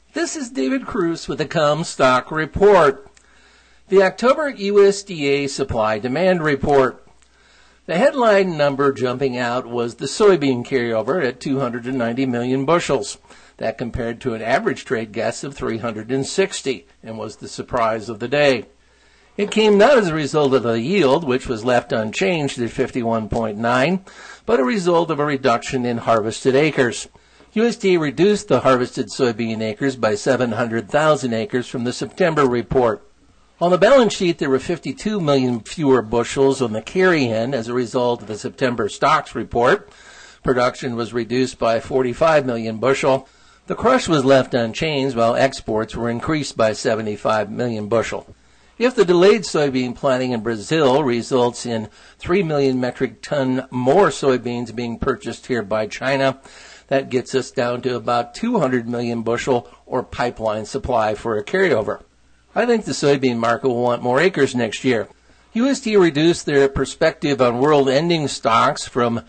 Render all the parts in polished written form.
This is David Cruz with the Comstock Report. The October USDA Supply-Demand Report. The headline number jumping out was the soybean carryover at 290 million bushels. That compared to an average trade guess of 360 and was the surprise of the day. It came not as a result of the yield, which was left unchanged at 51.9, but a result of a reduction in harvested acres. USDA reduced the harvested soybean acres by 700,000 acres from the September report. On the balance sheet, there were 52 million fewer bushels on the carry-in as a result of the September stocks report. Production was reduced by 45 million bushel. The crush was left unchanged, while exports were increased by 75 million bushel. If the delayed soybean planting in Brazil results in 3 million metric ton more soybeans being purchased here by China, that gets us down to about 200 million bushel or pipeline supply for a carryover. I think the soybean market will want more acres next year. USDA reduced their perspective on world ending stocks from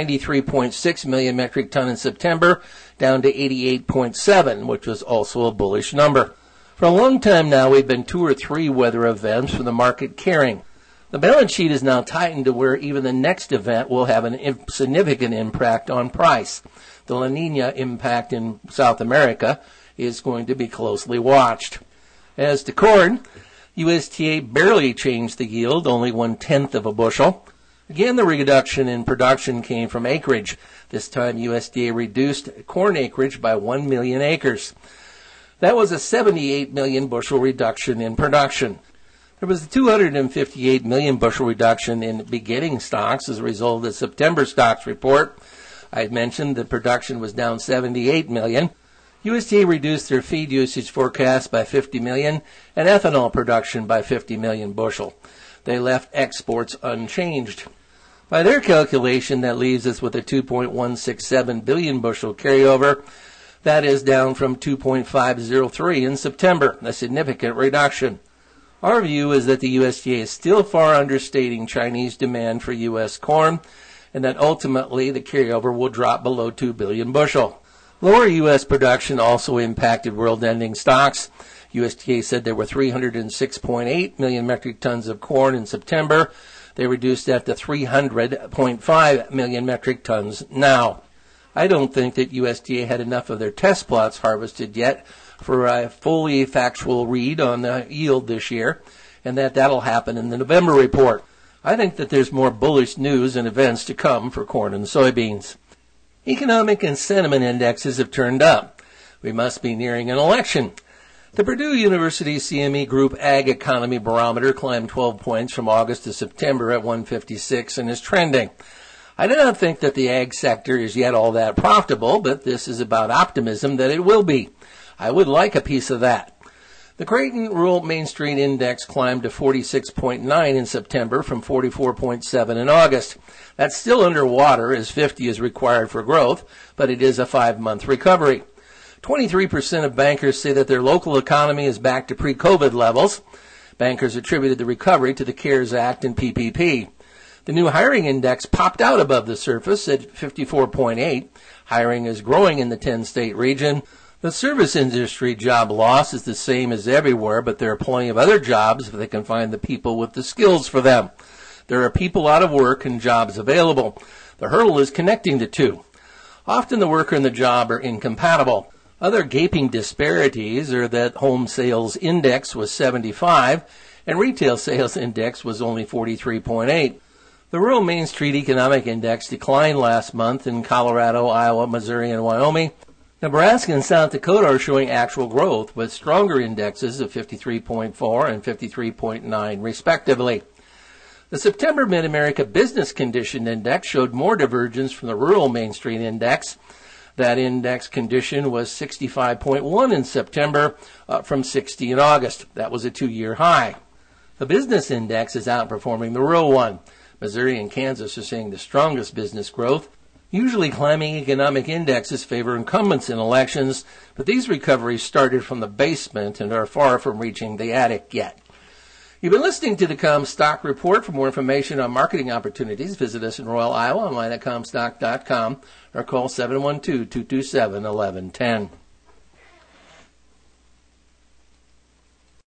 93.6 million metric ton in September down to 88.7, which was also a bullish number. For a long time now, we've been 2 or 3 weather events for the market carrying. The balance sheet is now tightened to where even the next event will have a significant impact on price. The La Nina impact in South America is going to be closely watched. As to corn, USDA barely changed the yield, only 1/10 of a bushel. Again, the reduction in production came from acreage. This time, USDA reduced corn acreage by 1 million acres. That was a 78 million bushel reduction in production. There was a 258 million bushel reduction in beginning stocks as a result of the September stocks report. I had mentioned that production was down 78 million. USDA reduced their feed usage forecast by 50 million and ethanol production by 50 million bushel. They left exports unchanged. By their calculation, that leaves us with a 2.167 billion bushel carryover. That is down from 2.503 in September, a significant reduction. Our view is that the USDA is still far understating Chinese demand for U.S. corn, and that ultimately the carryover will drop below 2 billion bushel. Lower U.S. production also impacted world-ending stocks. USDA said there were 306.8 million metric tons of corn in September. They reduced that to 300.5 million metric tons now. I don't think that USDA had enough of their test plots harvested yet for a fully factual read on the yield this year, and that'll happen in the November report. I think that there's more bullish news and events to come for corn and soybeans. Economic and sentiment indexes have turned up. We must be nearing an election. The Purdue University CME Group Ag Economy Barometer climbed 12 points from August to September at 156 and is trending. I do not think that the ag sector is yet all that profitable, but this is about optimism that it will be. I would like a piece of that. The Creighton Rural Main Street Index climbed to 46.9 in September from 44.7 in August. That's still underwater as 50 is required for growth, but it is a 5-month recovery. 23% of bankers say that their local economy is back to pre-COVID levels. Bankers attributed the recovery to the CARES Act and PPP. The new hiring index popped out above the surface at 54.8. Hiring is growing in the 10-state region. The service industry job loss is the same as everywhere, but there are plenty of other jobs if they can find the people with the skills for them. There are people out of work and jobs available. The hurdle is connecting the two. Often the worker and the job are incompatible. Other gaping disparities are that home sales index was 75 and retail sales index was only 43.8. The Rural Main Street Economic Index declined last month in Colorado, Iowa, Missouri, and Wyoming. Nebraska and South Dakota are showing actual growth with stronger indexes of 53.4 and 53.9 respectively. The September Mid-America Business Condition Index showed more divergence from the Rural Main Street Index. That index condition was 65.1 in September, up from 60 in August. That was a 2-year high. The business index is outperforming the rural one. Missouri and Kansas are seeing the strongest business growth. Usually climbing economic indexes favor incumbents in elections, but these recoveries started from the basement and are far from reaching the attic yet. You've been listening to the Comstock Report. For more information on marketing opportunities, visit us in Royal, Iowa, online at Comstock.com or call 712-227-1110.